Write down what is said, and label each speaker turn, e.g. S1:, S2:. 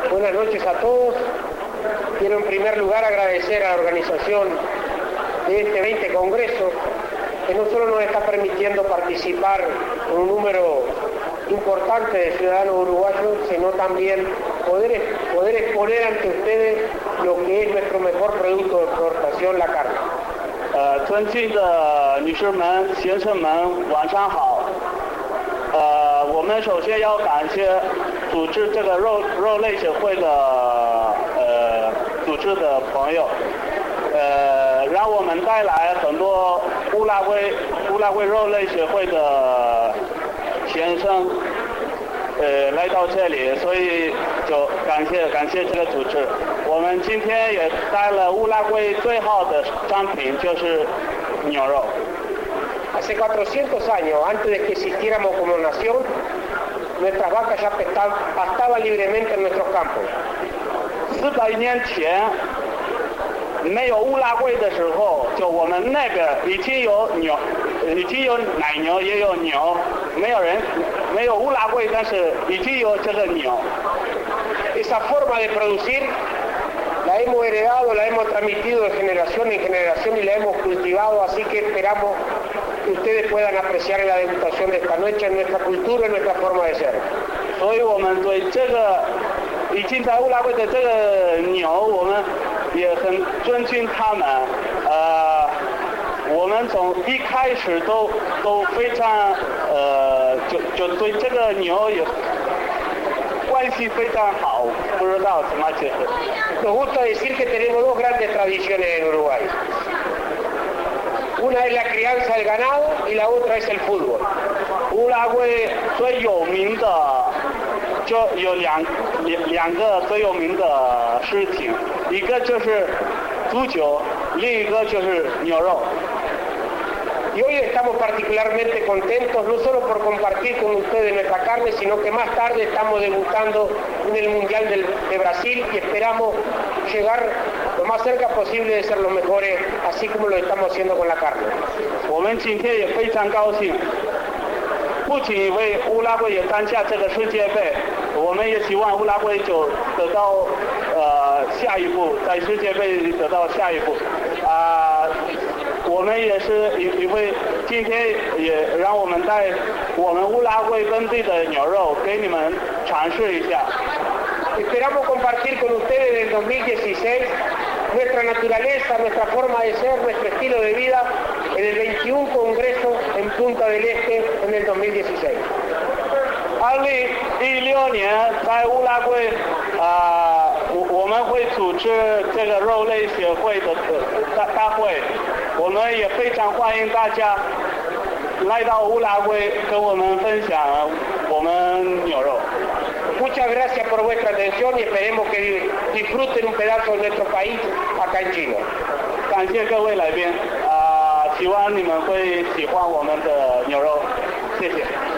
S1: Buenas noches a todos. Quiero en primer lugar agradecer a la organización de este 20 Congreso, que no solo nos está permitiendo participar con un número importante de ciudadanos uruguayos, sino también poder exponer ante ustedes lo que es nuestro mejor producto de exportación, la carne.
S2: 尊敬的女士们、先生们，晚上好。我们首先要感谢组织这个肉类协会的组织的朋友，让我们带来很多乌拉圭肉类协会的先生来到这里，所以就感谢这个组织。我们今天也带了乌拉圭最好的商品，就是牛肉。
S1: Hace 400 años, antes de que existiéramos como nación, nuestras vacas ya pastaban libremente en nuestros campos.
S2: 400年前，没有乌拉圭的时候，就我们那边已经有奶牛，也有牛，没有乌拉圭，但是已经有这个牛。
S1: Esa forma de producir la hemos heredado, la hemos transmitido de generación en generación y la hemos cultivado, así que esperamos que ustedes puedan apreciar en la degustación de esta noche en nuestra cultura, en nuestra forma de ser.
S2: 所以我们对这个已经在乌拉圭的这个牛，我们也很尊敬他们。我们从一开始都非常就对这个牛也关系非常好，不知道怎么解释。
S1: Nos gusta decir que tenemos dos grandes tradiciones en Uruguay. Una es la crianza del ganado y la otra es el fútbol.
S2: 乌拉圭最有名的就有两个最有名的事情，一个就是足球，另一个就是牛肉。
S1: Y hoy estamos particularmente contentos no solo por compartir con ustedes nuestra carne, sino que más tarde estamos debutando en el Mundial de Brasil y esperamos llegar lo más cerca posible de ser los mejores, así como lo estamos haciendo con la carne.
S2: 我们今天也非常高兴，不仅为乌拉圭也参加这个世界杯，我们也希望乌拉圭就得到下一步，在世界杯得到下一步。我们也是因为今天也让我们带我们乌拉圭本地的牛肉给你们尝试一下。
S1: Esperamos compartir con ustedes en el 2016 nuestra naturaleza, nuestra forma de ser, nuestro estilo de vida en el 21 Congreso en Punta del Este en el 2016.
S2: 2016年在乌拉圭我们会组织这个肉类协会的大会，我们也非常欢迎大家来到乌拉圭跟我们分享我们牛肉。
S1: Muchas gracias por vuestra atención y esperemos que disfruten un pedazo de nuestro país acá en Chile.
S2: 感谢各位来宾，希望你们会喜欢我们的牛肉，谢谢。